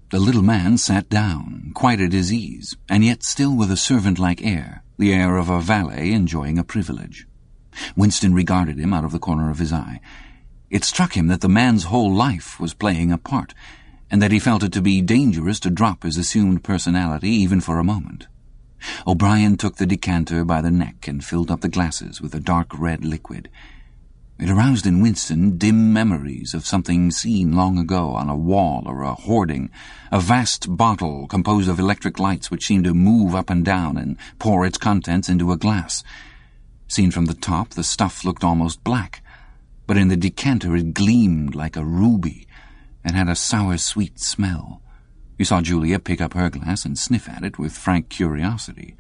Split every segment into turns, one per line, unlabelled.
The little man sat down, quite at his ease, and yet still with a servant-like air, the air of a valet enjoying a privilege. Winston regarded him out of the corner of his eye. It struck him that the man's whole life was playing a part, and that he felt it to be dangerous to drop his assumed personality even for a moment. O'Brien took the decanter by the neck and filled up the glasses with a dark red liquid. It aroused in Winston dim memories of something seen long ago on a wall or a hoarding, a vast bottle composed of electric lights which seemed to move up and down and pour its contents into a glass. Seen from the top, the stuff looked almost black, but in the decanter it gleamed like a ruby and had a sour-sweet smell. He saw Julia pick up her glass and sniff at it with frank curiosity.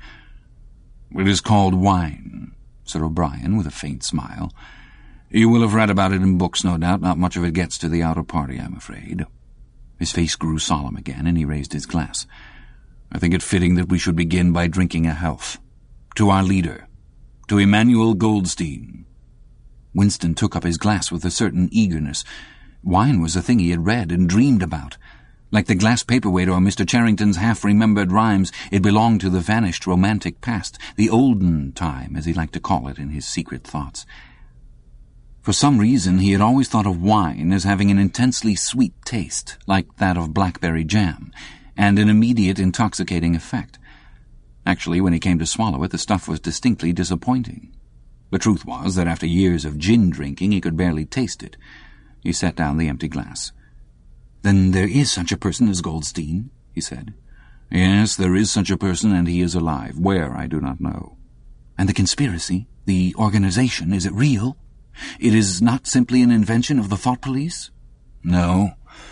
"It is called wine," said O'Brien with a faint smile. "You will have read about it in books, no doubt. Not much of it gets to the outer party, I'm afraid." His face grew solemn again, and he raised his glass. "I think it fitting that we should begin by drinking a health. To our leader, to Emmanuel Goldstein." Winston took up his glass with a certain eagerness. Wine was a thing he had read and dreamed about. Like the glass paperweight or Mr. Charrington's half-remembered rhymes, it belonged to the vanished romantic past, the olden time, as he liked to call it in his secret thoughts. For some reason he had always thought of wine as having an intensely sweet taste, like that of blackberry jam, and an immediate intoxicating effect. Actually, when he came to swallow it, the stuff was distinctly disappointing. The truth was that after years of gin drinking he could barely taste it. He set down the empty glass. "Then there is such a person as Goldstein?" he said. "Yes, there is such a person, and he is alive. Where, I do not know." "And the conspiracy, the organization, is it real? It is not simply an invention of the thought police?" "No,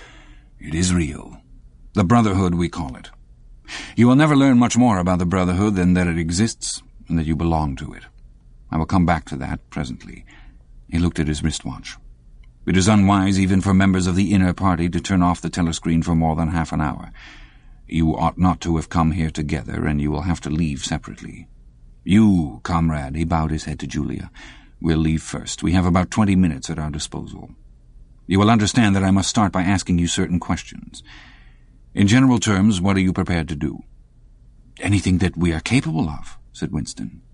it is real. The Brotherhood, we call it. You will never learn much more about the Brotherhood than that it exists and that you belong to it. I will come back to that presently." He looked at his wristwatch. "It is unwise even for members of the inner party to turn off the telescreen for more than half an hour. You ought not to have come here together, and you will have to leave separately. You, comrade," he bowed his head to Julia, "will leave first. We have about 20 minutes at our disposal. You will understand that I must start by asking you certain questions. In general terms, what are you prepared to do?" "Anything that we are capable of," said Winston.